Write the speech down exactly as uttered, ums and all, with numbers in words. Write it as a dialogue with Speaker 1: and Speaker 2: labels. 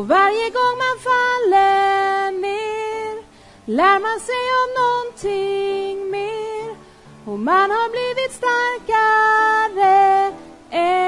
Speaker 1: Och varje gång man faller ner lär man sig om någonting mer. Och man har blivit starkare än